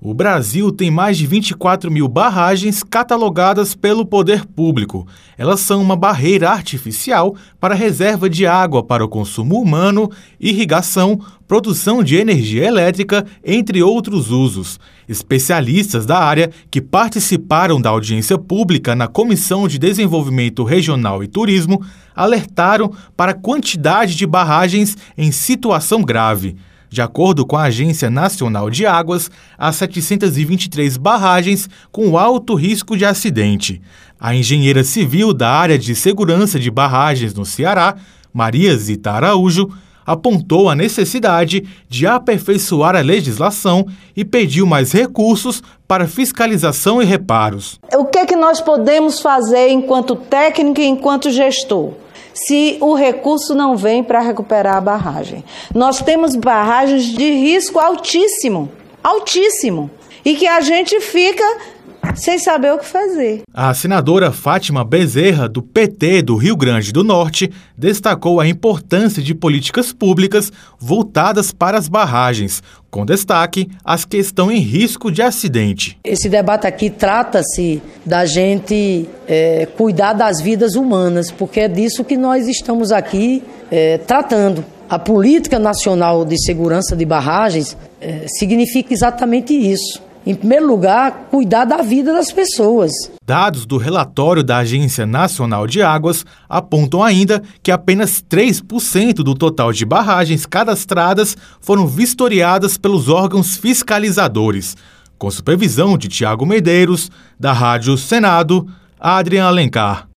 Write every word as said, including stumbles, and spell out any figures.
O Brasil tem mais de vinte e quatro mil barragens catalogadas pelo poder público. Elas são uma barreira artificial para a reserva de água para o consumo humano, irrigação, produção de energia elétrica, entre outros usos. Especialistas da área que participaram da audiência pública na Comissão de Desenvolvimento Regional e Turismo alertaram para a quantidade de barragens em situação grave. De acordo com a Agência Nacional de Águas, há setecentas e vinte e três barragens com alto risco de acidente. A engenheira civil da área de segurança de barragens no Ceará, Maria Zita Araújo, apontou a necessidade de aperfeiçoar a legislação e pediu mais recursos para fiscalização e reparos. O que é que nós podemos fazer enquanto técnico e enquanto gestor? Se o recurso não vem para recuperar a barragem. Nós temos barragens de risco altíssimo, altíssimo, e que a gente fica sem saber o que fazer. A senadora Fátima Bezerra, do P T do Rio Grande do Norte, destacou a importância de políticas públicas voltadas para as barragens, com destaque às que estão em risco de acidente. Esse debate aqui trata-se da gente é, cuidar das vidas humanas, porque é disso que nós estamos aqui é, tratando. A Política Nacional de Segurança de Barragens é, significa exatamente isso. Em primeiro lugar, cuidar da vida das pessoas. Dados do relatório da Agência Nacional de Águas apontam ainda que apenas três por cento do total de barragens cadastradas foram vistoriadas pelos órgãos fiscalizadores. Com supervisão de Tiago Medeiros, da Rádio Senado, Adrian Alencar.